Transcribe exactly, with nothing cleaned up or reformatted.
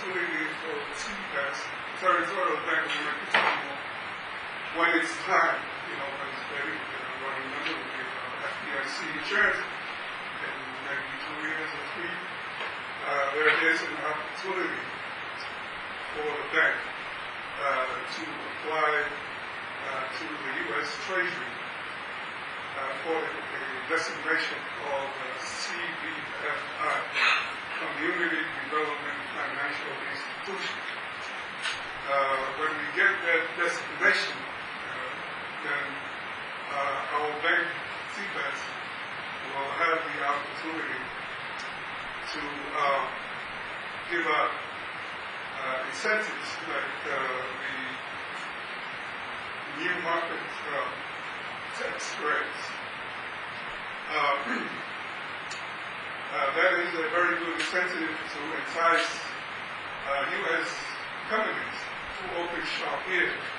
opportunity for C B A S, Territorial Bank of America, when it's time, you know, when it's ready, you know, when remember we get uh, F D I C insurance, and maybe two years or three, uh, there is an opportunity for the bank uh, to apply uh, to the U S Treasury uh, for a designation called uh, C B F I, Community Development Financial Institution. Uh, when we get that designation, uh, then uh, our bank, C B A S, will have the opportunity to uh, give out uh, incentives like uh, the new market uh, tax credits. Uh, uh, that is a very good incentive to entice uh, U S companies to open shop here